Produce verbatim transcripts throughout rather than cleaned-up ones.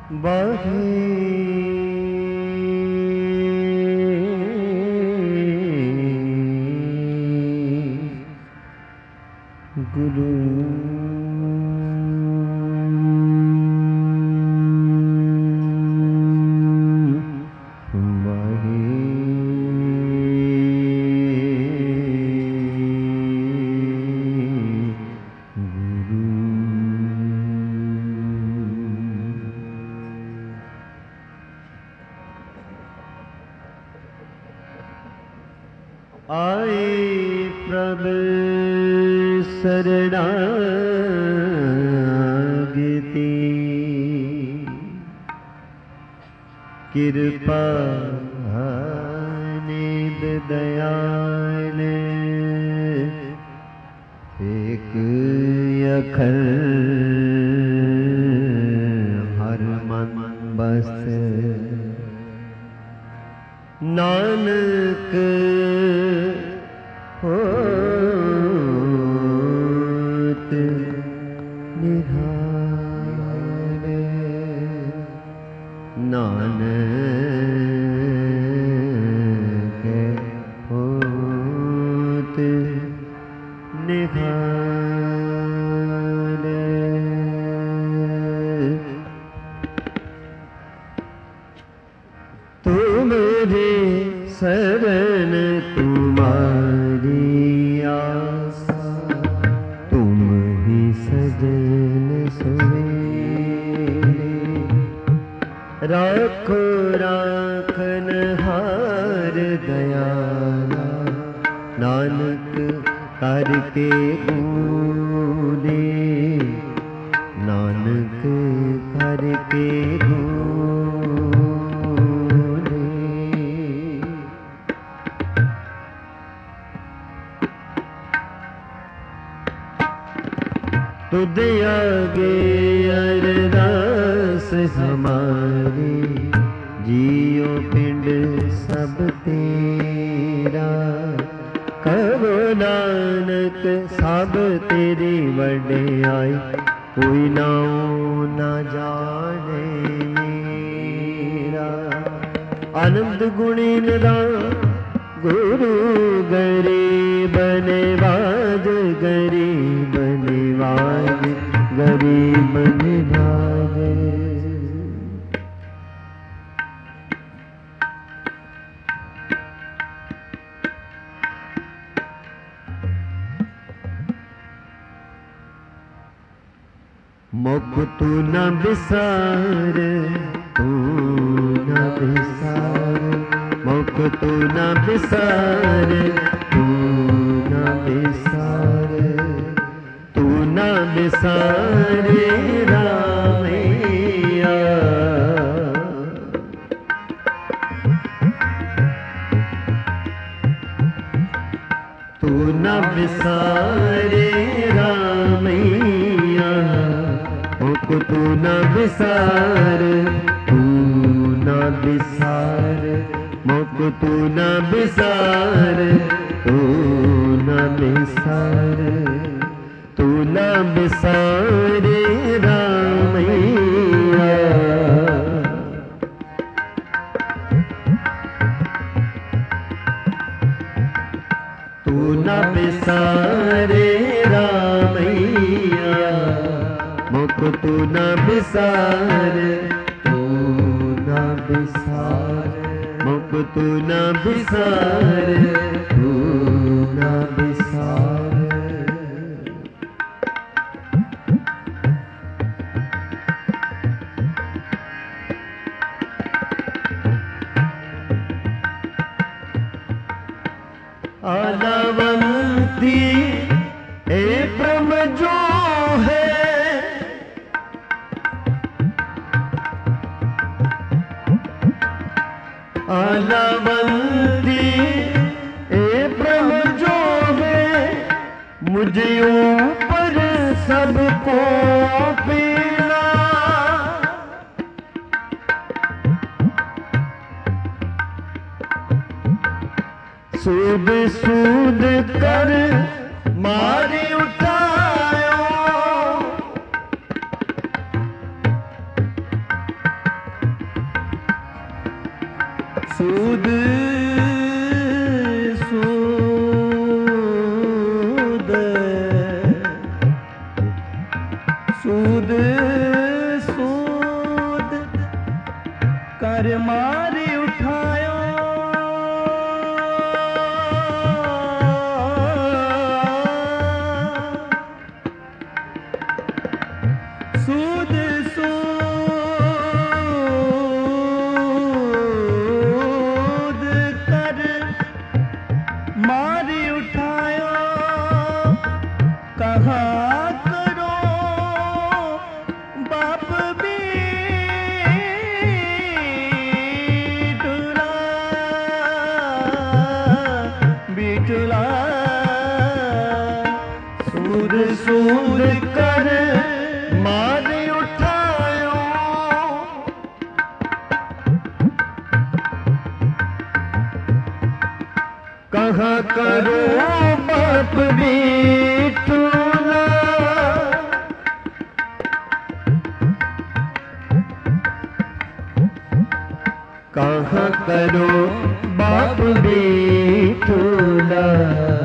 बाहे गुरु आए प्रभु शरणागति कृपा निध दयाल एक अखर हर मन बस नानक होत निहार नानक होत निहार। तुम्हारे शरण तुम्हारी आसा तुम ही सजन सवेरे राखो राखन हार दयाला नानक करके गूंजे नानक करके तुद आगे अरदास हमारी जियो पिंड सब तेरा कहो नानक सब तेरी वड्याई कोई नाओ ना जाने मेरा। आनंद गुणी निदान गुरु गरीब निवाज गरीब निवाज गरीब निवाज। मुख तू न बिसार तू न बिसार मुख तू न बिसार तू न बिसार तू न बिसार रामैया। तू न बिसार रामैया मुख तू न बिसार तू न बिसार मुख तू न बिसार तू न बिसार तू न बिसार रामैया। तू न बिसार रामैया मुख तू न बिसार तू न बिसार मुख तू न बिसार तू न बिसार। आलावंती ए ब्रह्म जो है आलावंती ए ब्रह्म जो है मुझे ऊपर सबको पीला। सूद सूद कर मारी उठायो सूद सूद सूद सूद कर मारी उठायो सूद सूद कर मारी उठायो कहा करो बाप बीटुला बीटुला सूद सूद कर मारी उठायो कहा करो बाप बीटुला कहा करो बाप बीटुला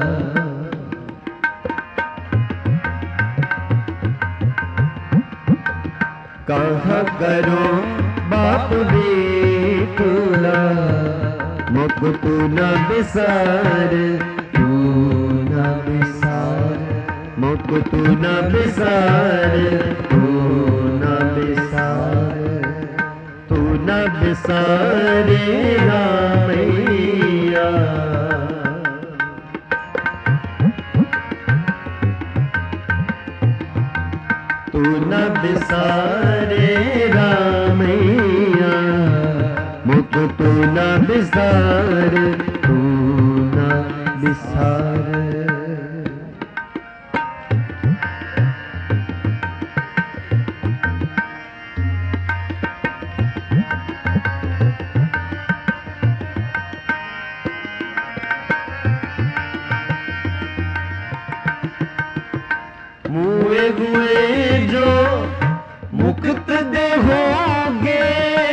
कहा करो बाप बीटुला मुख तू न बिसार तू न बिसार मुख तू न बिसार तू न बिसार तू न बिसारे रामैया तू न बिसारे रामैया मुख तू न बिसार तू न बिसार मुए हुए जो मुक्त देहोगे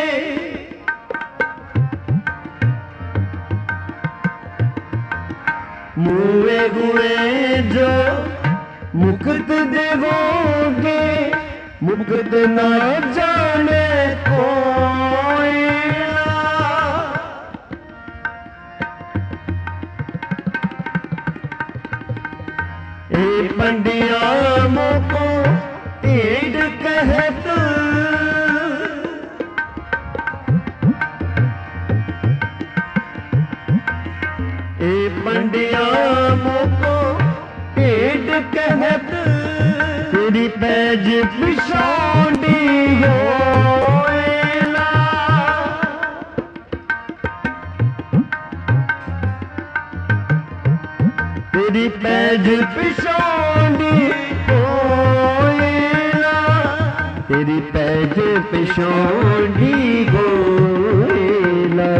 मुए हुए जो मुक्त देहोगे मुक्त न जाने कोई ए पंडिया मोको टेढ़ कहत ए पंडिया मोको टेढ़ कहत तेरी पैज पिछौंडी होएला तेरी पैज पिछौंडी होएला तेरी पैज पिछौंडी होएला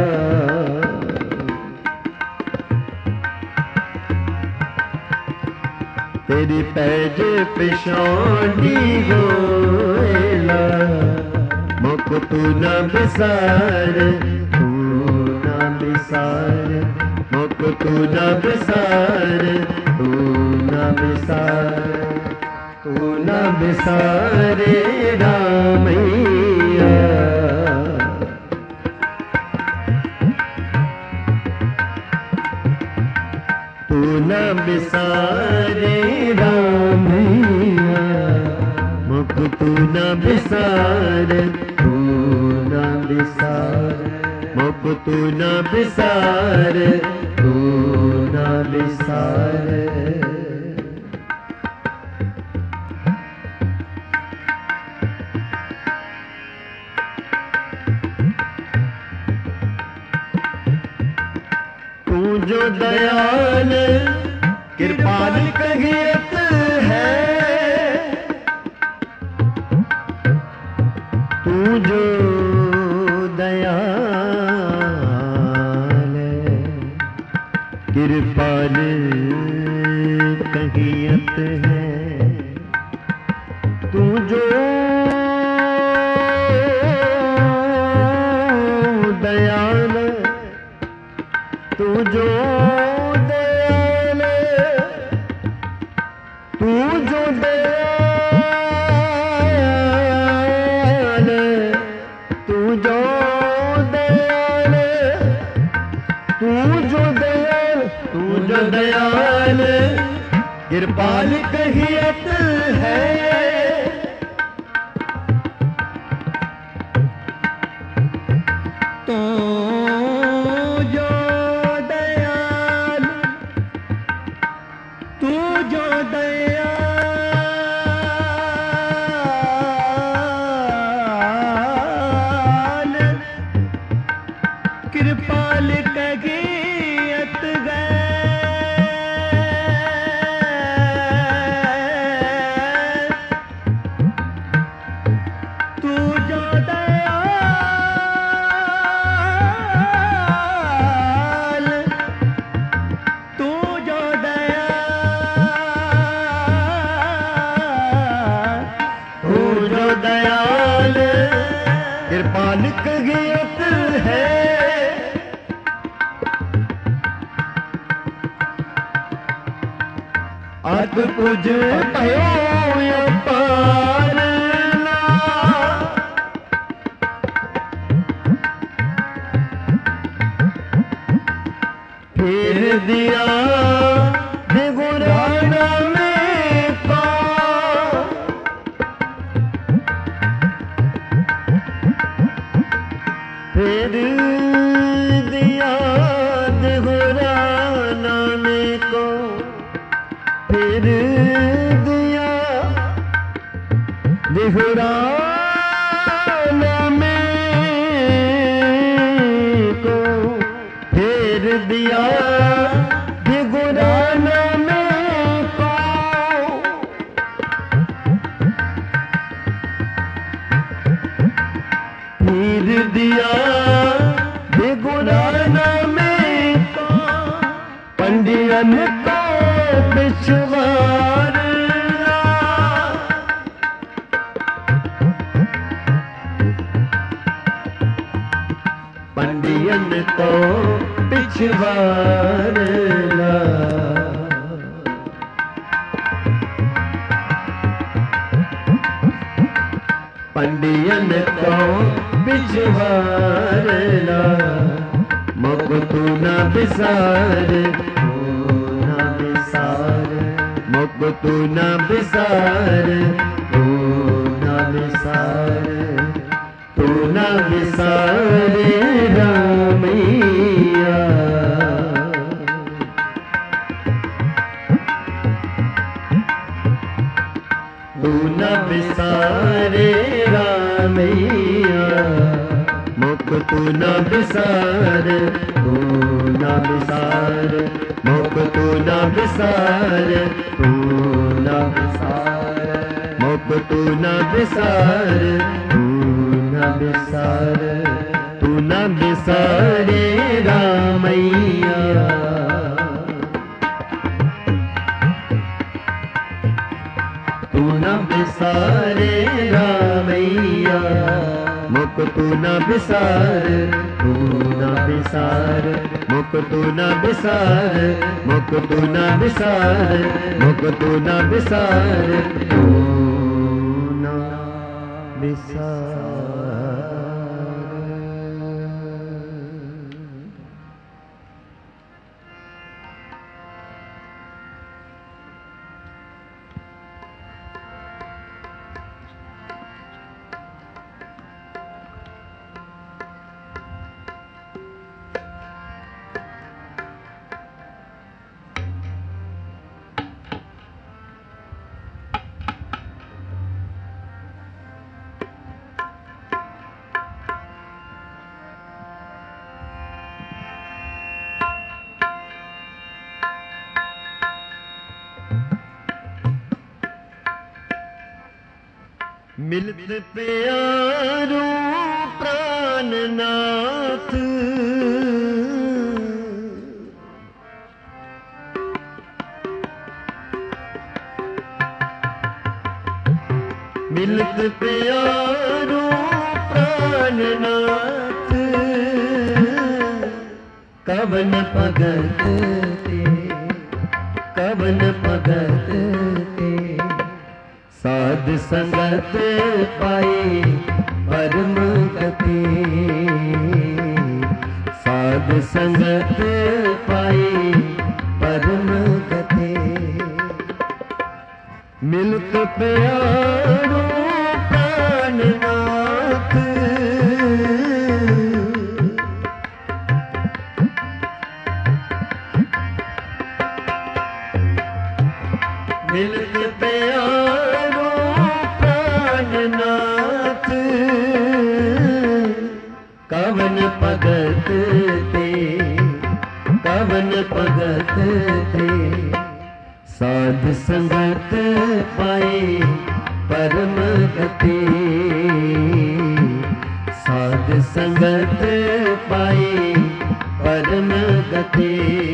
तेरी पैज पिछौंडी होएला मुख तू न बिसार तू न बिसार मुख तू न बिसार तू न बिसार तू न बिसारे रामैया तू न बिसारे रामैया मुख तू न बिसार तू न बिसार मुख तू न बिसार तू न बिसार तू जो दयाल कृपाल कहियत है तू जो दयाल कृपाल कहियत है तू जो दयाल जो दयाल, तू जो दयाल, तू जो दयाल, तू जो दयाल, तू जो दयाल कृपाल कहियत है। तो जो दयाल, तू जो दयाल कृपाल कगियत गए। तू जो दयाल, तू जो दयाल, तू जो दयाल कृपाल कगियत है। अत तुझ भयो अपारना, फिर दिया दिगुराना में को, फिर दिया दिगुराना में को, फिर दिया दिगुराना में को, फिर दिया दिगुराना में को। फिर दिया दिगुराना में को, पंडियन को पिछवारना, पंडियन को पिछवारना। पंडियन को पिछवारना, मुख तू न बिसार, मुख तू न बिसार, तू न बिसार, तू न बिसारे रामैया। तू न बिसारे रामैया, मुख तू न बिसार, तू न बिसार, मुख तू न बिसार, तू न बिसार, मुख तू न बिसार, तू न बिसार, तू न बिसारे रामैया। तू न बिसारे रामैया, मुख तू न बिसार, तू न बिसार, मुख तू न बिसार, मुख तू न बिसार, मुख तू न बिसार, तू न बिसार। मिलत प्यारो प्राणनाथ, मिलत प्यारो प्राणनाथ, कवन भगत ते कवन भगत ते साध संगत पाए परम गति साध संगत पाए परम गति मिलत प्यारो प्राणनाथ मिलत प्यारो प्राणनाथ कवन भगत ते कवन भगत ते साध संगत पाए परम गति साध संगत पाए परम गति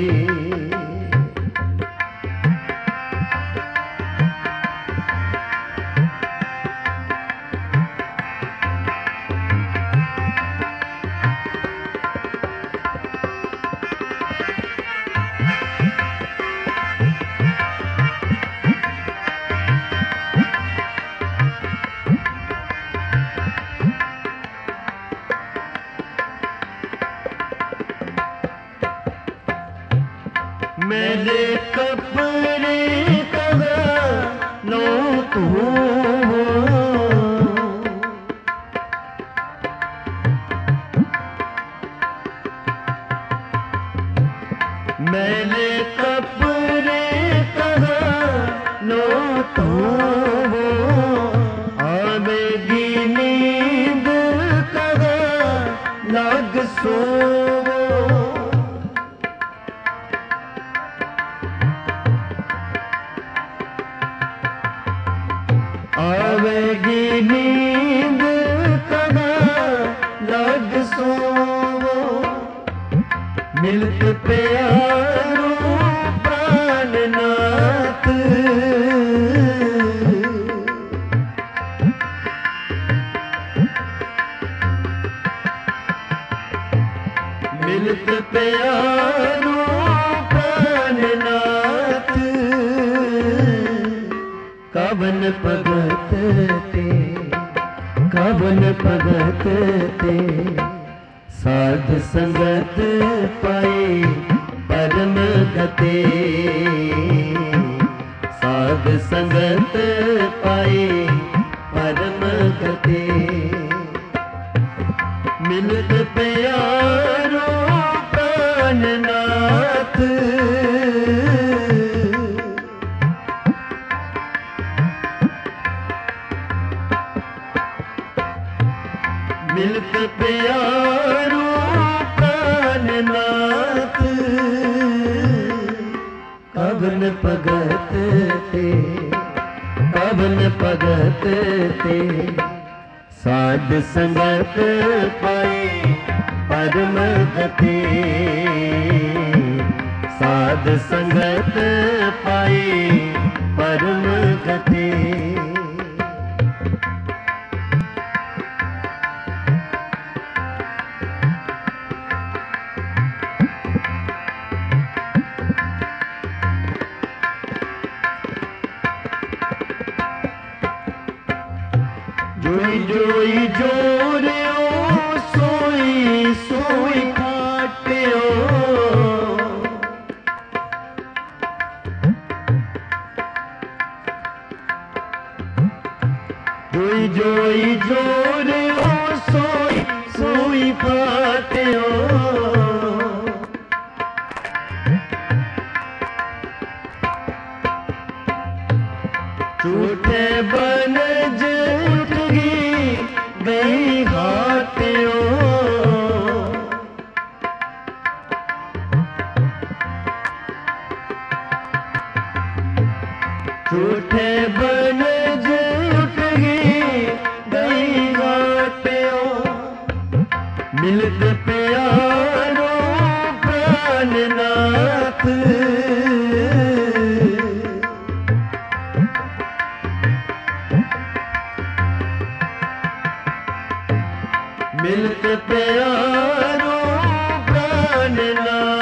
मेरे कपड़े कहा नो तू मेरे कपड़े कहा नो तू आवेगी नींद कहा लाग सो आवेगी नींद कहा लग सोवो मिलत प्यारो प्राणनाथ मिलत प्यारो प्राणनाथ कवन भगत ते कवन भगत ते साध संगत पाए परम गति साध संगत पाए परम गति मिलत प्यारो प्राणनाथ मिलत प्यारो प्राणनाथ कवन भगत ते कवन भगत ते साध संगत पाए परम गति साध संगत पाए परम गति जोई जोई जोरियो सोई सोई खाटियो जोई जोई जोरियो सोई सोई खाटियो झूठे बनज गई घाटियो झूठे बनज उठ गई गई घाटियो मिलत प्यारो प्राणनाथ मिलत प्यारो प्राणनाथ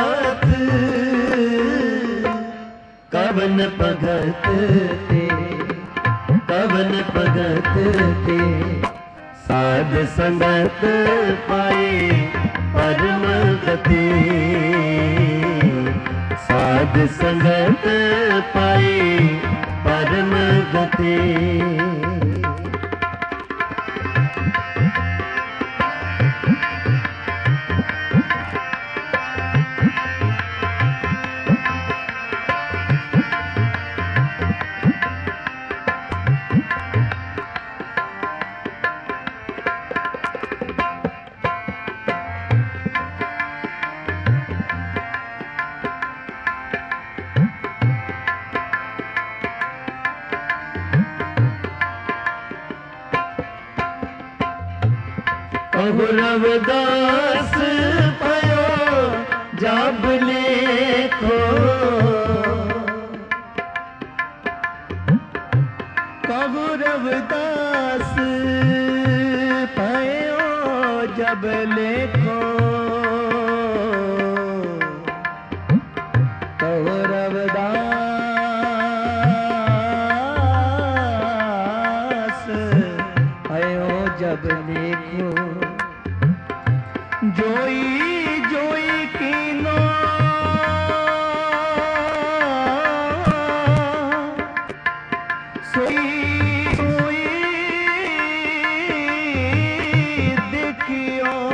भगत ते कवन भगत ते साध संगत पाए परम गति साध संगत पाए परम गति अहो रविदास भयो जब लेखो कहु रविदास भयो जब लेखो कहु रविदास भयो जब लेखो जोई जोई कीनो सोई सोई देखियो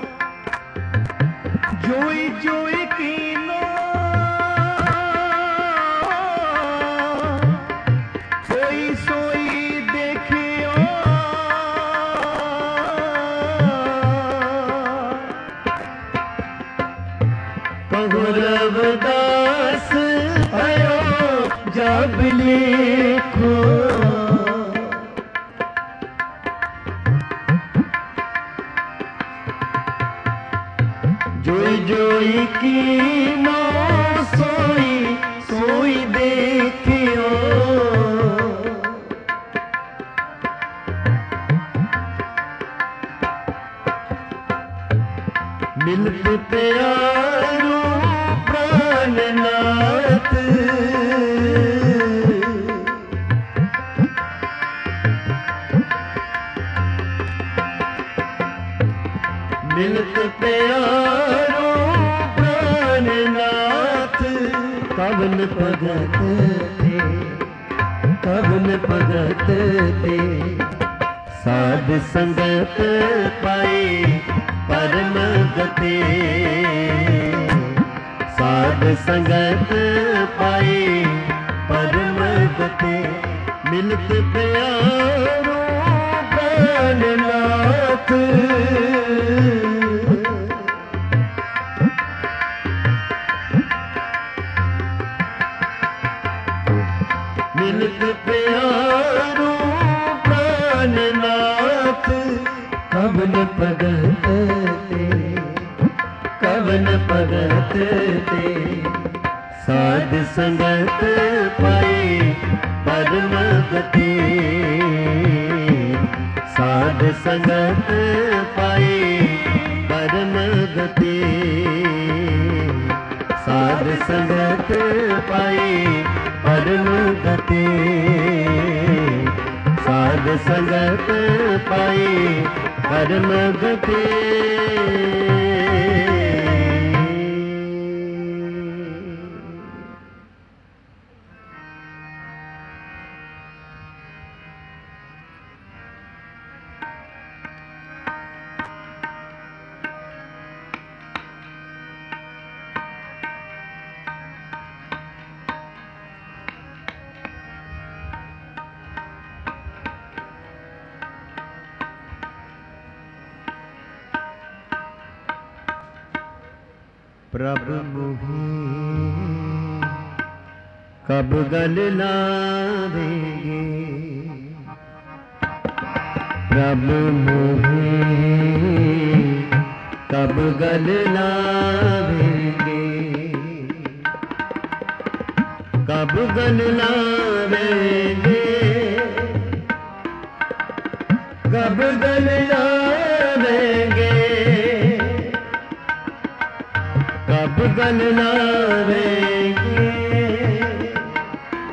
जोई जोई कीनो सोई सोई देखियो कहु रविदास भयो जब लेखो जोई जोई कीनो सोई सोई देखियो मिलत प्यारो प्राणनाथ मिलत प्यारो प्राणनाथ कवन भगत ते कवन भगत ते साध संगत पाए परम गति साध संगत पाए परम गति मिलत प्यारो प्राणनाथ मिलत प्यारो प्राणनाथ कवन भगत ते कवन भगत ते साध संगत पाए परम गति साध संगत पाए परम गति साध संगत पाए परम गति साध संगत पाए परम गति प्रभु मुहि कब गल लावेंगे प्रभु मुहि कब गल लावेंगे कब गल लावेंगे कब गल लावेंगे कब गल लावेंगे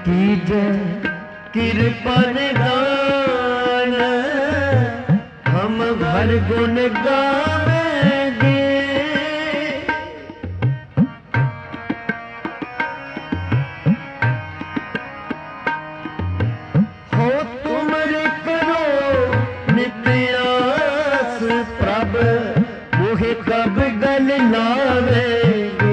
कीजे कृपा निदान, हम भर गुण गावेंगे। हो तुमरे करो नित्य आस प्रभ, मोहे कब गल लावेंगे।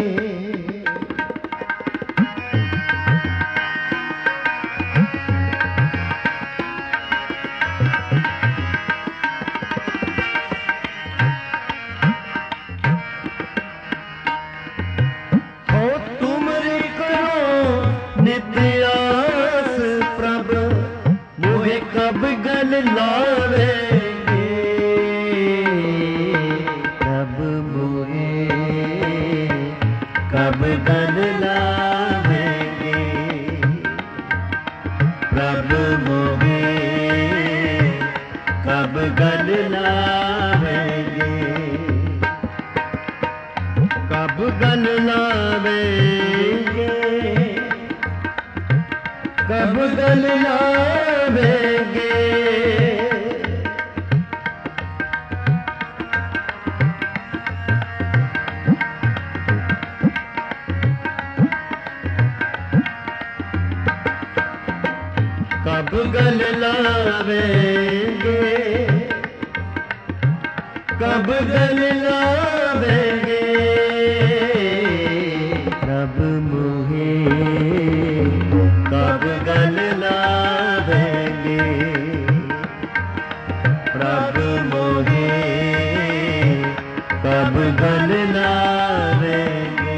कब गल लावेंगे, कब मोहे कब गल लावेंगे, प्रभ मोहे कब गल लावेंगे, कब गल लावेंगे, कब गल लावेंगे। कब गल लावेंगे, कब गल लावेंगे, प्रभ मोहे कब गल लावेंगे, प्रभ मोहे कब गल लावेंगे।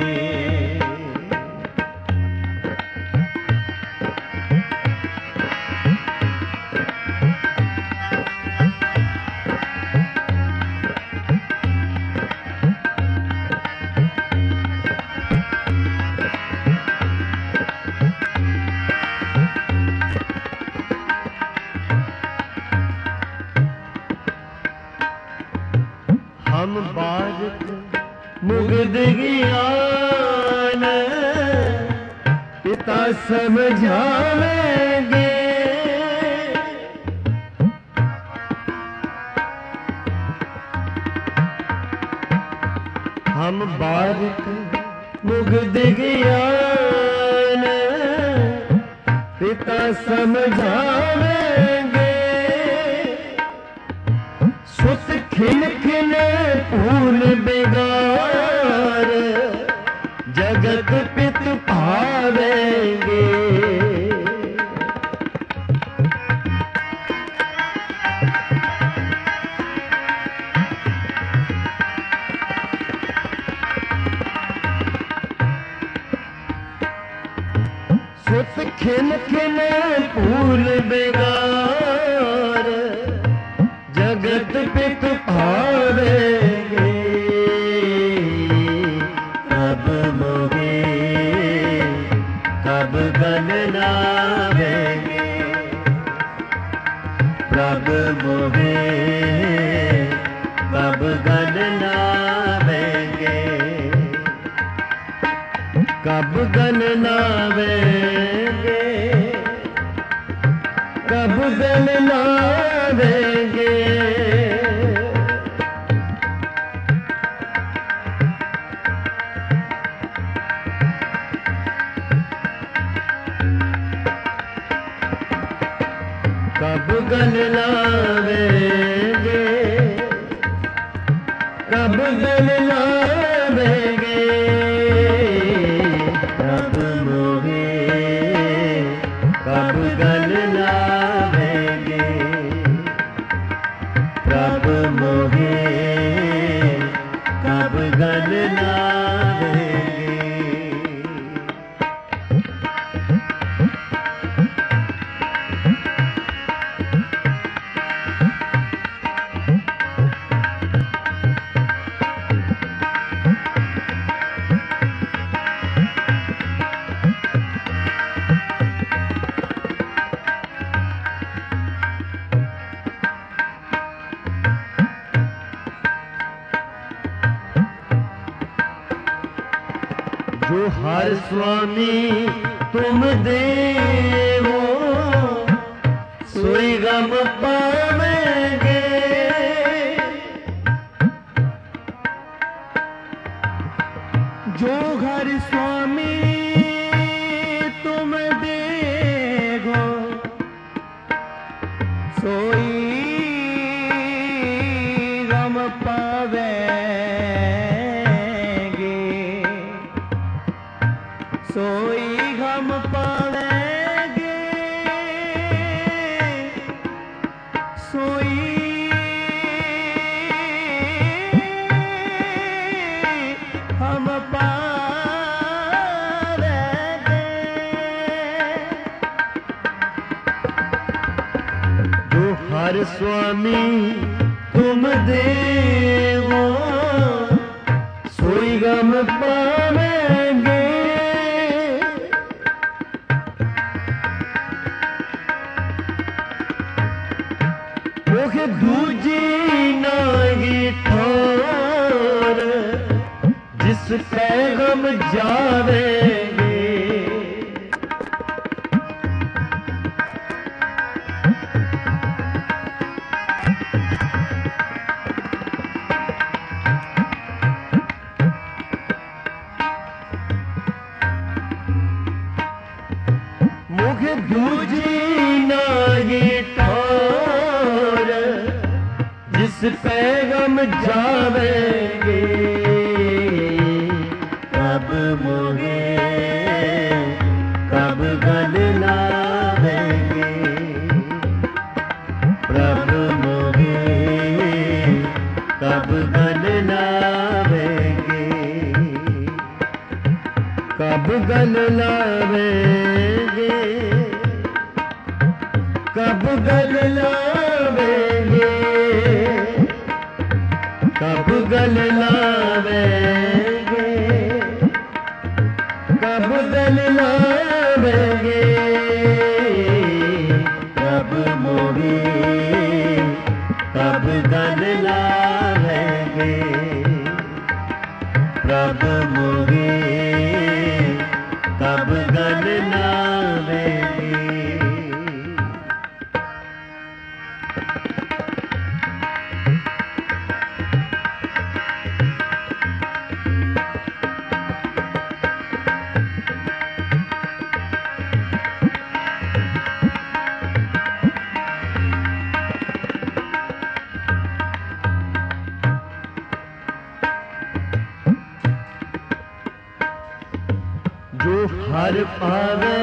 हम बारिक मुग्ध ज्ञान पिता समझावेंगे, हम बारिक मुग्ध ज्ञान पिता समझावेंगे। सुत खिल खिले फूल बेगार, जगत पित पावेंगे। सुत खिल खिले फूल बेगार, जगत पित पावेंगे। कब मोहे कब गल लावेंगे, प्रभ मोहे कब गल लावेंगे, कब गल लावेंगे, कब गल लावेंगे। कब गल लावेंगे, कब गल लावेंगे, प्रभ मोहे कब गल लावेंगे, प्रभ मोहे कब गल लावेंगे। जो हर स्वामी तुम देवो सोई गम पावेंगे। जो घर स्वामी तुम देगो सोई गम पावेंगे। सोई गम पावेंगे। सोई हम पावेंगे। जो हर स्वामी तुम देवो सोई गम पावेंगे। मुख दूजी नागी ठोर जिस पैगम जावेंगे। मुख दूजी नागी ठोर जिस पैगम जावेंगे। कब मोहे कब गल लावेंगे। प्रभु मोहे कब गल लावेंगे। कब गल लावेंगे। कब गल लावेंगे। कब गल लावेंगे। कब गल लावेंगे। कब मोहे कब गल लावेंगे। प्रभ मोहे कब गल लावेंगे। जो हर पावे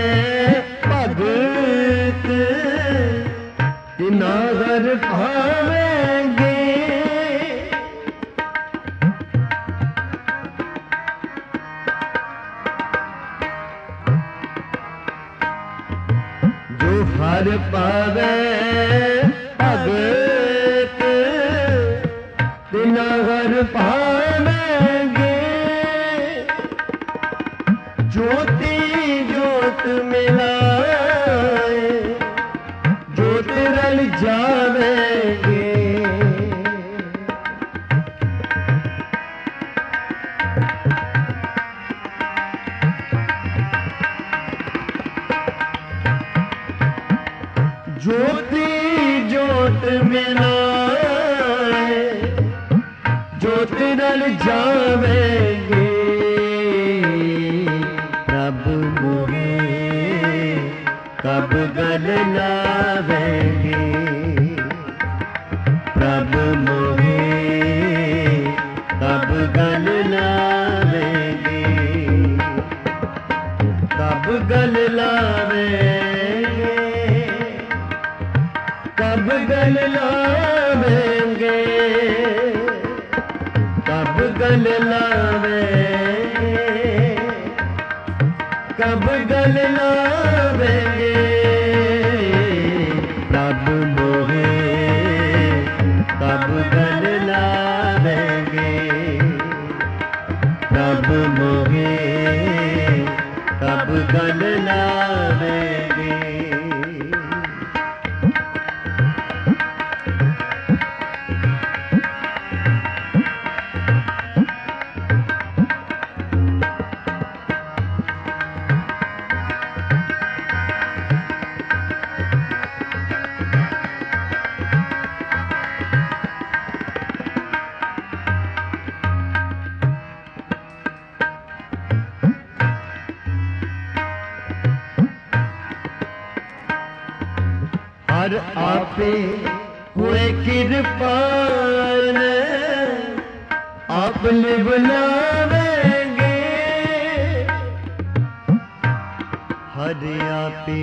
भगत तिना हर पावेंगे। जो हर पावे भगत तिना हर पावेंगे। ज्योति ज्योत मिलाए ज्योत रल जावेंगे। ज्योति ज्योत मिलाए ज्योत रल जावेंगे। कब गल लावेंगे। प्रभु मोहे कब गल लावेंगे। कब गल लावेंगे। कब गल लावेंगे। कब गल लावेंगे। कब गल लावेंगे। प्रभु मोहे कब गल लावेंगे। प्रभु मोहे कब गल लावेंगे। हर आपे हुए कृपाल आप बुलावेंगे हर आपे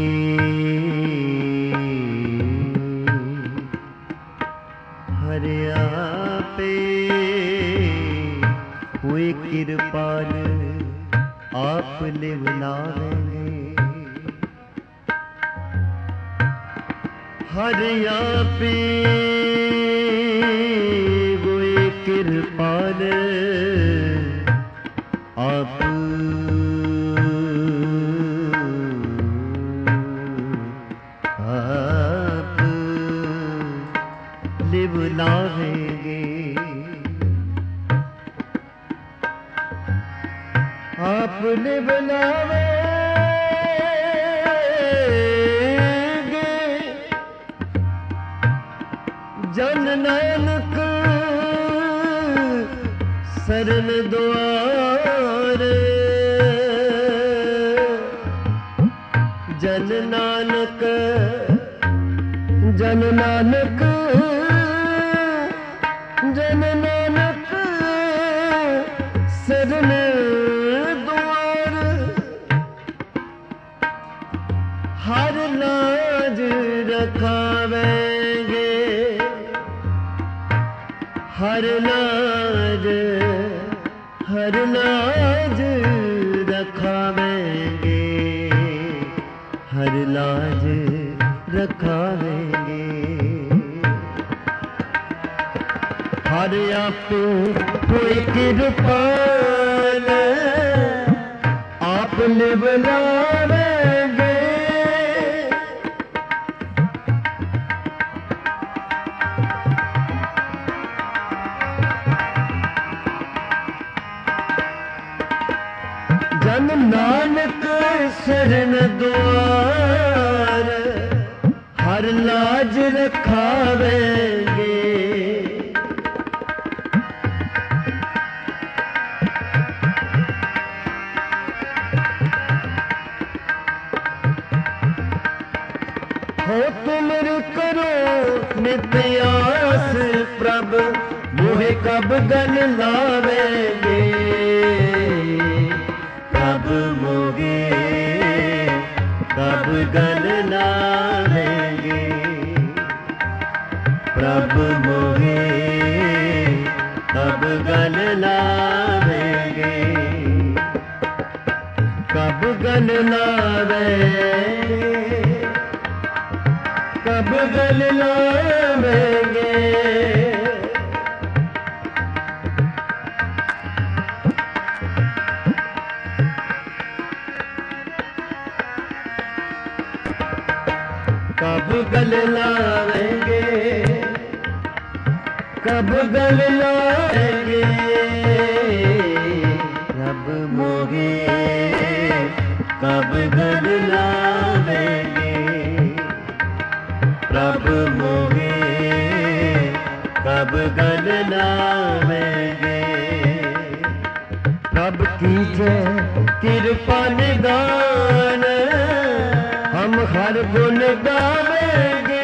हर आपे हुए कृपाल आप बुलावेंगे हर आपे हुए कृपाल आप आप बुलावेंगे आप बुलावेंगे जन नानक शरण द्वार जन नानक जन नानक जन नानक शरण द्वार हर लाज रखावेंगे हर लाज हर लाज रखावेंगे हर लाज रखावेंगे हर आप कोई कृपाल आप बुलावेंगे जन नानक शरण द्वार हर लाज रखावेंगे हो तुमर करो नित्यास प्रभ मोहे कब गन लावेंगे कब मोगे कब गल लावेंगे प्रभु मोगे कब गल लावेंगे कब गल लावेंगे कब गल लावेंगे कब गल लावेंगे कब गल लावेंगे रब मोगे कब गल लावेंगे प्रभ मोगे कब गल लावेंगे प्रभ कीजे कृपा निदान हम हर गुण गावेंगे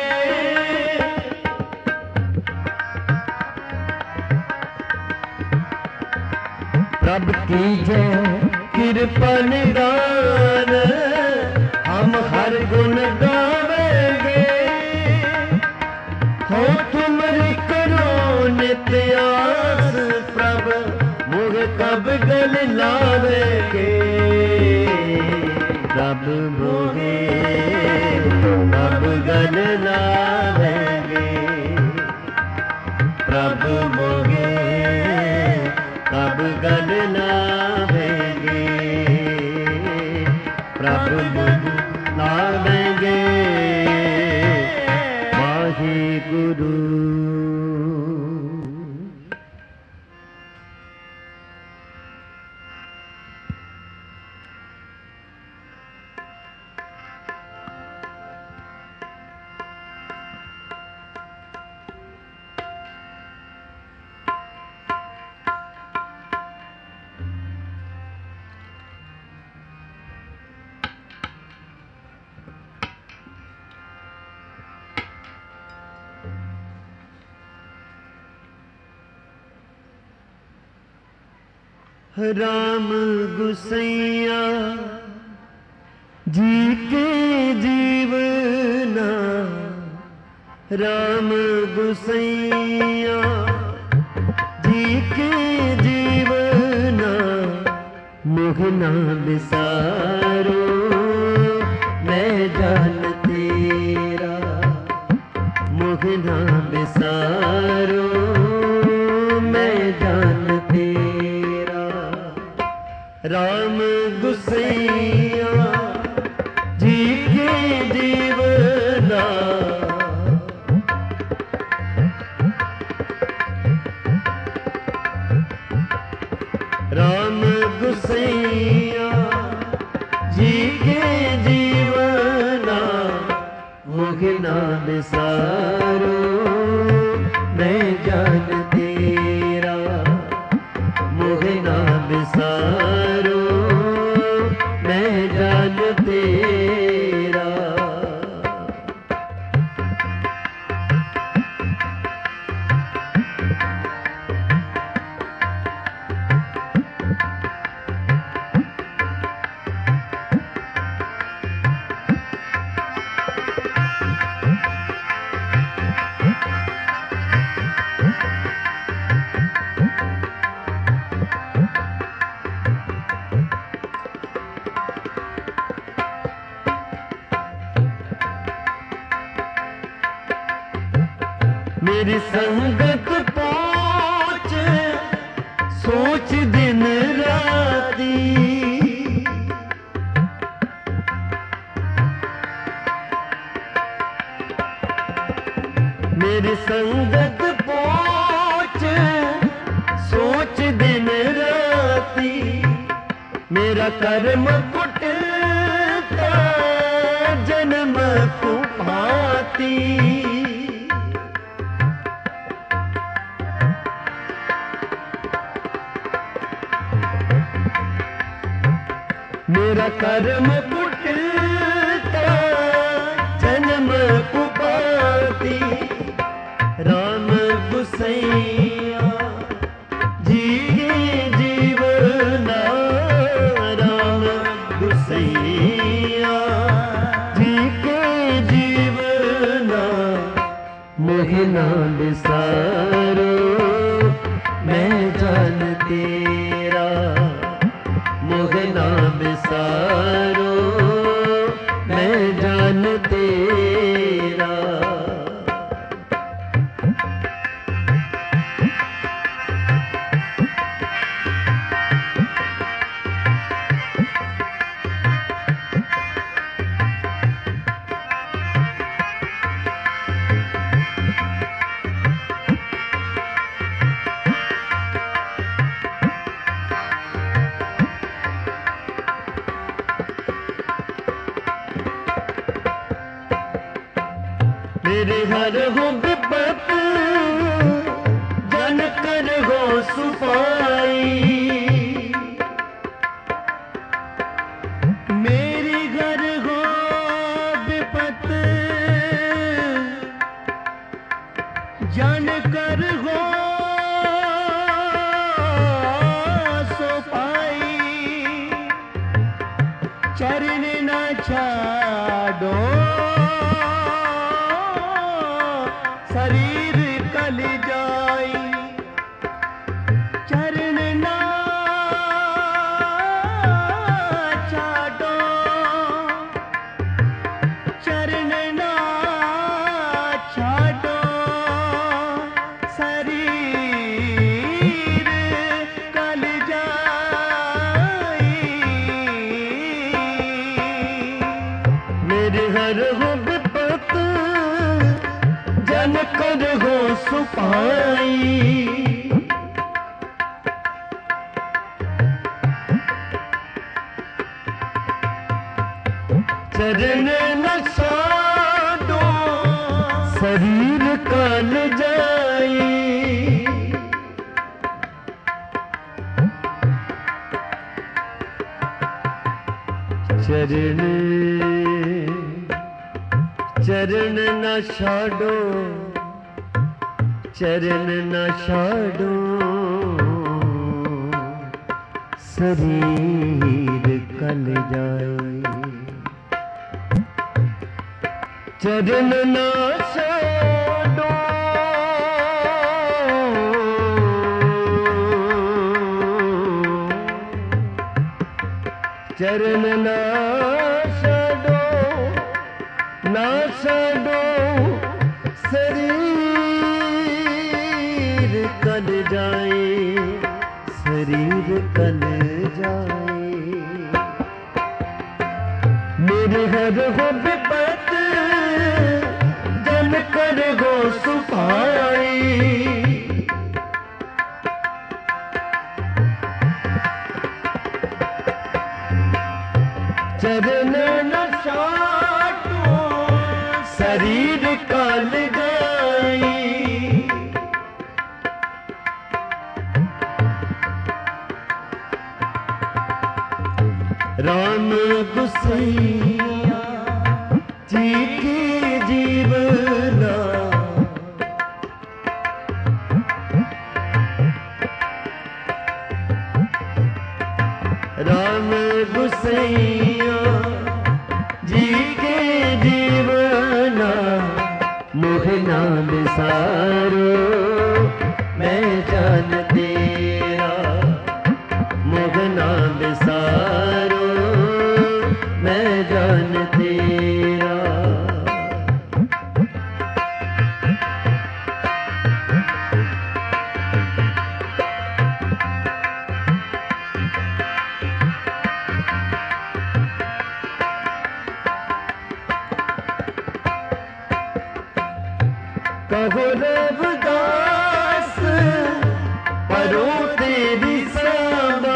प्रभ कीजे कृपा निदान हम हर गुण गावेंगे हो तुमरी करो नित्यास प्रभ मुझ कब गल लावेंगे प्रभ मोगे कब गल लावेंगे प्रभु मोगे कब गल लावेंगे प्रभु मोगे लावेंगे वाहे गुरु राम गुसैया जी के जीवना, राम गुसैया जी के जीवना, मोहना बिसारो मैं जान तेरा, मोहना बिसारो मैं जान तेरा। राम गुसैया जी के जीवना, राम गुसैया जी के जीवना, मोहना बिसारो मैं जान तेरा, मोहना बिसारो मैं जान तेरा। मेरी संगत पहुँच सोच दिन राती, मेरी संगत पहुँच सोच दिन राती, मेरा कर्म कुटता जन्म को भांति। मेरा कर्म कुटता जन्म कुपाती, राम गुसैया जी के जीवना, राम गुसैया जी के जीवना, मोहना बिसारो मैं जान तेरा, मोहना बिसारो मैं जान तेरा। मेरे हर हो विपत जन कर हो सुपाई, मेरी घर हो विपत जन कर हो सुपाई, चरण न छाड़ो शरीर कल जाई, चरण ना छाड़ो, चरण ना छाड़ो शरीर कल जाई। मेरे हर हो विपत जन कर हो सुपाई, चरण न छाड़ो शरीर कल जाई, चरण चरण न छाड़ो, चरण न छाड़ो शरीर कल जाए। चरण ना छोड़ो चरण ना छोड़ो ना छोड़ो शरीर कल जाए शरीर कल जाए। मेरे हर हो विपत जन कर गो सुपाई। चरण न छाटो शरीर कल जाई। राम गुसैया जी की जीवना राम गुसैया जी के जीवना मोहना बिसारो मैं जान तेरा मोहना बिसारो मैं जान तेरा। कहो रविदास परो तेरी सामा।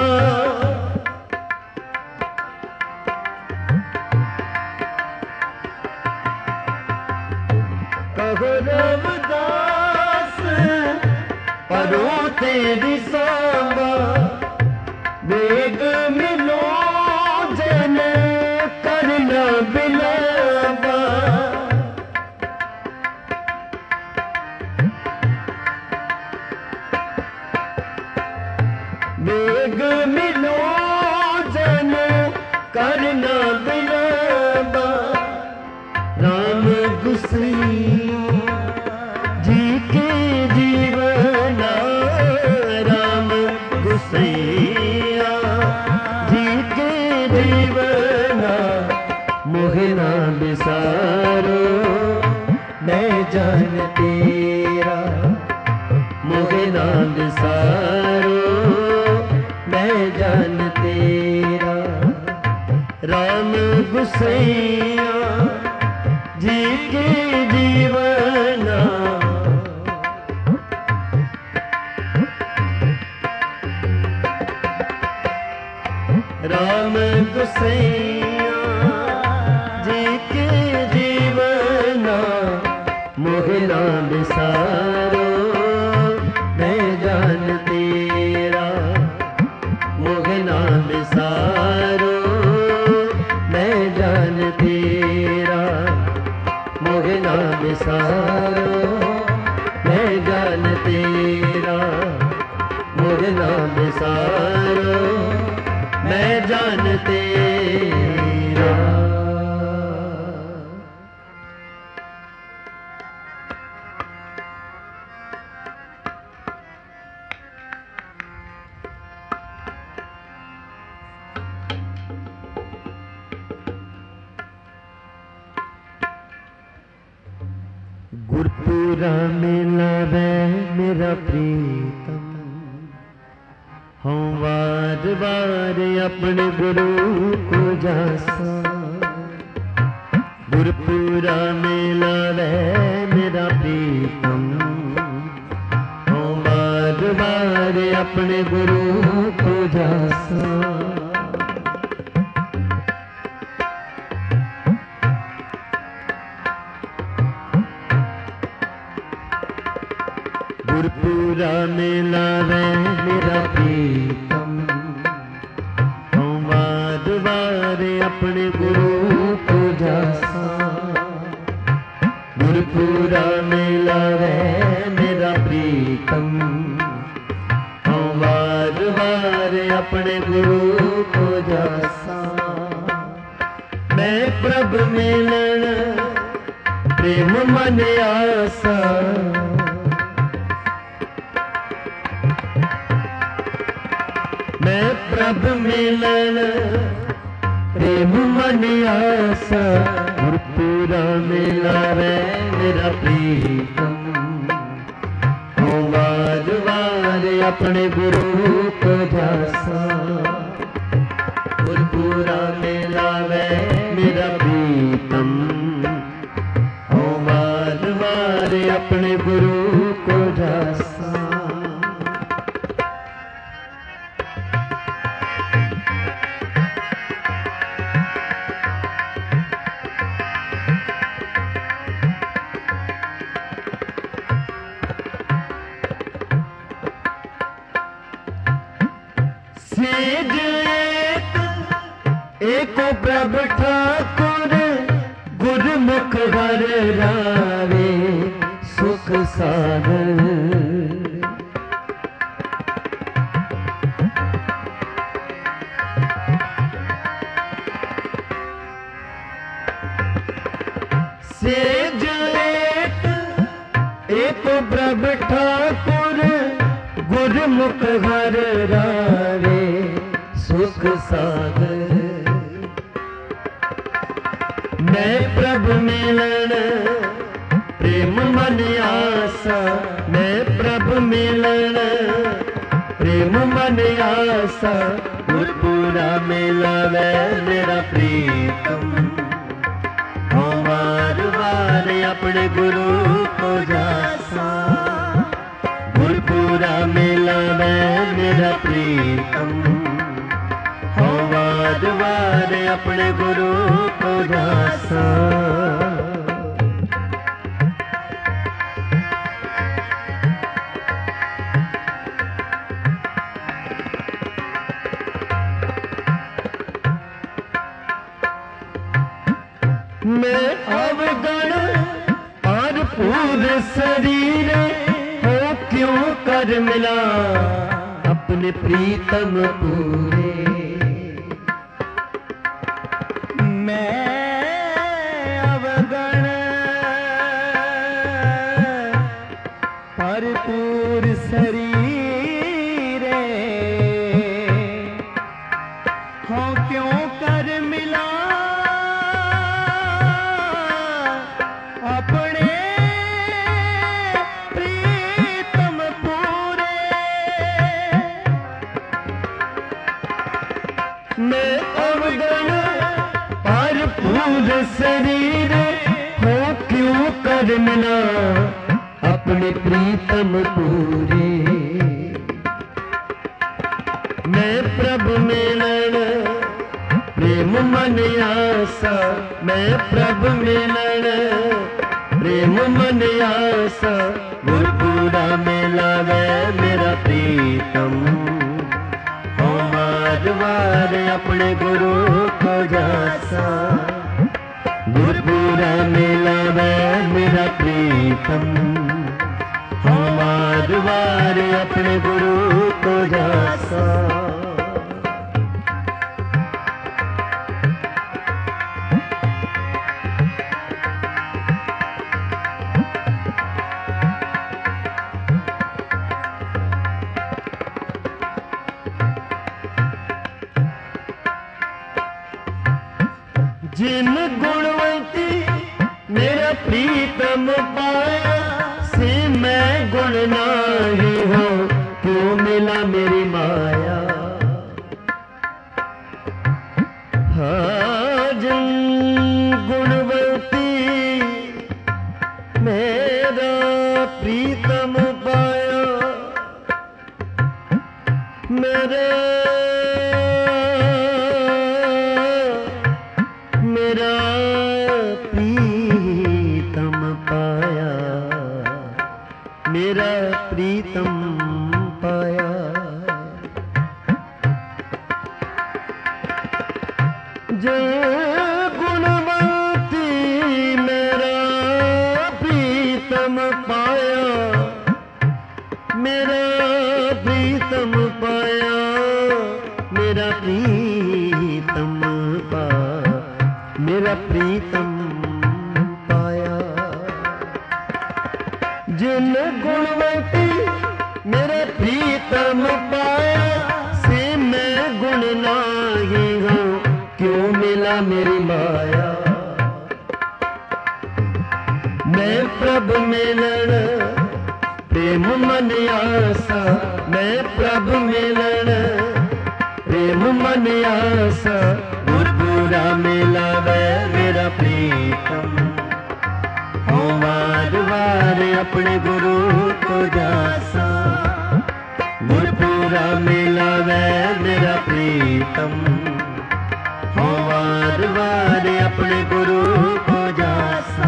कहो रविदास परो तेरी सामा। वेग मिलो जन करना बिलावा। वेग मिलो जन करना बिलावा। राम गुसैया जी के जीवना राम गुसैया जी के जीवना मोहना बिसारो मैं जान तेरा मोहना बिसारो मैं जान तेरा। राम गुसैया जी के जीवना राम गुसैया जी के जीवना मोहना बिसारो मैं जान तेरा मोहना बिसारो मैं जान तेरा मोहना बिसारो मैं जान तेरा मोहना बिसारो मैं जान तेरा। गुरपुरा मिलावे मेरा प्रीतम हम वार वार अपने गुरु को जासा। गुरपुरा मिलावे मेरा प्रीतम हम वार वार अपने गुरु को जासा। गुरपुरा मिलावे मेरा प्रीतम हम वार वार अपने गुरु को जासा। गुरपुरा मिलावे मेरा प्रीतम हम वार वार अपने अपने गुरु को जासा। मैं प्रभ मिलन प्रेम मन आसा। मैं प्रभ मिलन प्रेम मन आसा। गुरपुरा मिलावे मेरा प्रीतम। हो वार वार अपने गुरु को जासा। गुरपुरा मिलावे मेरा प्रीतम। हो वार वार अपने गुरु को जासा। एको प्रभ ठाकुर गुरमुख हर रावे सुख सागर। सेज एक एको प्रभ ठाकुर गुरमुख हर रावे सुख सागर। मैं प्रभ मिलन प्रेम मन आसा। मैं प्रभ मिलन प्रेम मन आसा। गुरपुरा मिलावे मेरा प्रीतम। हो वार वार अपने गुरु को जासा। गुरपुरा मिलावे मेरा प्रीतम। हो वार वार अपने गुरु को जासा। मैं अवगण और पूरे शरीर हो क्यों कर मिला अपने प्रीतम पूरे। मैं अवगण भरपूर शरीर हो क्यों कर मिला अपने प्रीतम पूरे। मैं अवगण भरपूर शरीर हो क्यों कर मिला अपने प्रीतम पूरे। मैं प्रभ मिलन प्रेम मन आसा। मैं प्रभ मिलन प्रेम मन आसा। गुरपुरा मिलावे मेरा प्रीतम। हो वार वार अपने गुरु को जासा। गुरपुरा मिलावे मेरा प्रीतम। हो वार वार अपने गुरु को जासा। जिन गुणवंती मेरा प्रीतम पाया से मैं गुण नाही हो क्यों मिला मेरी माया। हाँ जिन गुणवंती मेरा प्रीतम पाया मेरे मेरा प्रीतम पाया। मेरा प्रीतम पाया। जो गुणवंती मेरा प्रीतम पाया। मेरा प्रीतम पाया। प्रीतम पा मेरा प्रीतम पाया। जिन गुणवती मेरे प्रीतम पाया, से मैं गुण नाही हूँ, क्यों मिला मेरी माया। मैं प्रभु मिलन प्रेम मन आसा, मैं प्रभु मिलन प्रेम मन आसा। गुरपुरा मिलावे मेरा प्रीतम, हो वार वार अपने गुरु को जासा। गुरपुरा मिलावे मेरा प्रीतम, हो वार वार अपने गुरु को जासा।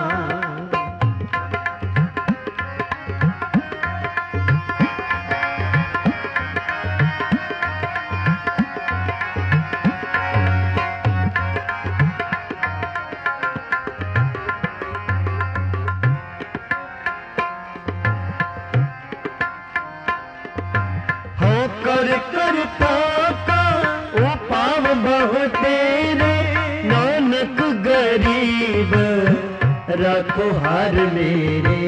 कर करता का ओ पाव बहु तेरे, नानक गरीब रखो हार मेरे।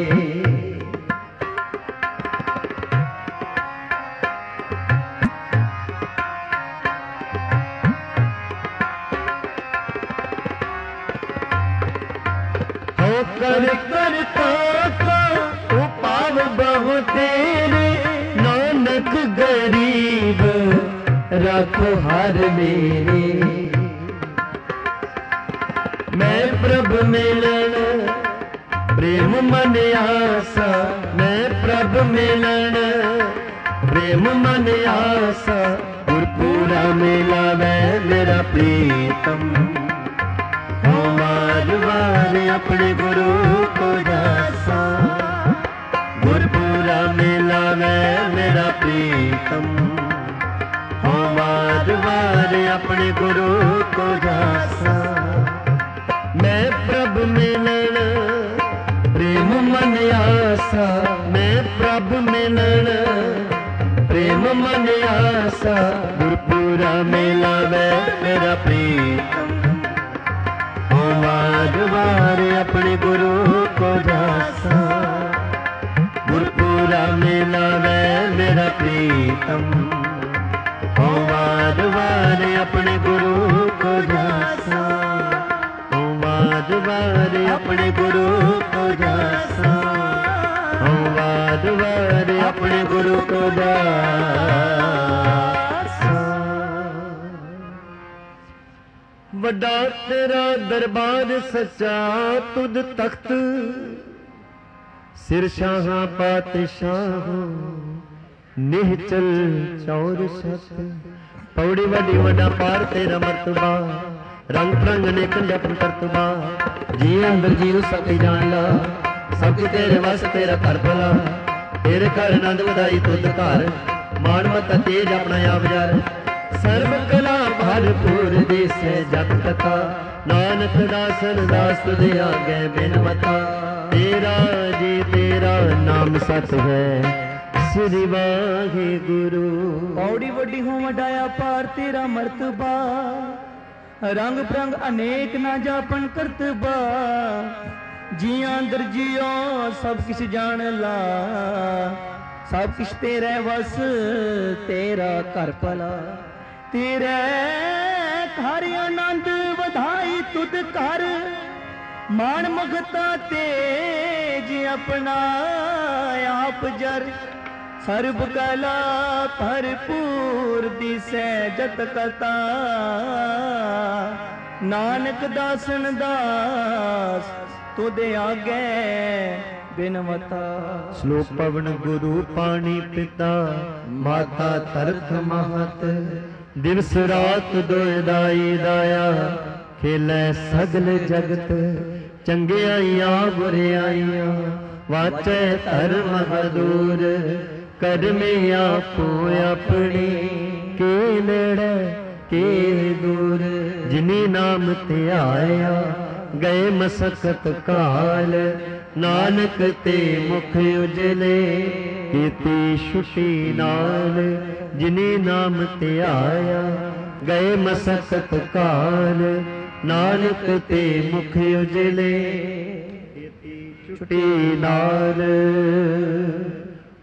हो कर करता का ओ पाव बहु तेरे, नानक गरीब रखो हार मेरे। मैं प्रभु मिलन प्रेम मन आसा, मैं प्रभु मिलन प्रेम मन आसा। गुरपुरा मिलावे मेरा प्रीतम, हो वार वार अपने गुरु को जासा। गुरपुरा मिलावे मेरा प्रीतम, हो वार वार अपने गुरु को जासा। मैं प्रभु मिलन प्रेम मन आसा, मैं प्रभु मिलन प्रेम मन आसा। गुरपुरा मिलावे मेरा प्रीतम, हो वार वार अपने गुरु को जासा। गुरपुरा मिलावे मेरा प्रीतम, हो वार वार अपने गुरु को जासा। हो वार वार अपने गुरु को जासा, हो वार वार अपने गुरु को जासा। वड्डा तेरा दरबार सच्चा तुद तख्त, सिर शाह पातशाह निहचल चौर छत। पौड़ी वड्डी वड्डा पार तेरा मरतबा, रंग रंग ने कंजपन करतबा। जी अंदर जी सब जान ला, सब तेरे वस तेरा कर भला। तेरे घर आनंद वधाई तुद घर, मान मता तेज अपना आप जार। सर्व कला भरपूर देसे जत कथा, नानक दासन दास तुझ आगे बिन मता। तेरा जी तेरा नाम सत है, श्री वाहिगुरु। पौड़ी वड्डी हो वडाया पार तेरा मर्तबा, रंग प्रंग अनेक ना जापन करतबा। जिया अंदर जियो सब किछ जान ला, सब किछ तेरे वस तेरा कर भला। तेरे घर आनंद वधाई तुद कर, मान मगता तेज अपना आप जर। सर्व कला भरपूर दिसै जत कथा, नानक दासन दास तुदे आगे बिनवता। श्लोक पवन गुरु पानी पिता, माता तरत महत। दिवस रात दोए दाई दाया, खेलै सगल जगत। चंगियाइयां बुरियाइयां वाचै धर्म हदूर। करमे आपो अपनी के नेड़े के दूर। जिनी नाम ते आया गए मसकत काल, ਨਾਨਕ ਤੇ ਮੁਖ ਉਜਲੇ ਕੀਤੀ ਛੁਟੀ ਨਾਲ ਜਿਨੇ ਨਾਮ ਧਿਆਇਆ ਗਏ ਮਸਕਤ ਕਾਲ ਨਾਨਕ ਤੇ ਮੁਖ ਉਜਲੇ ਛੁਟੀ ਨਾਲ।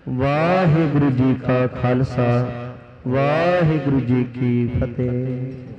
ਵਾਹਿਗੁਰੂ ਜੀ ਕਾ ਖਾਲਸਾ ਵਾਹਿਗੁਰੂ ਜੀ ਕੀ ਫਤਿਹ।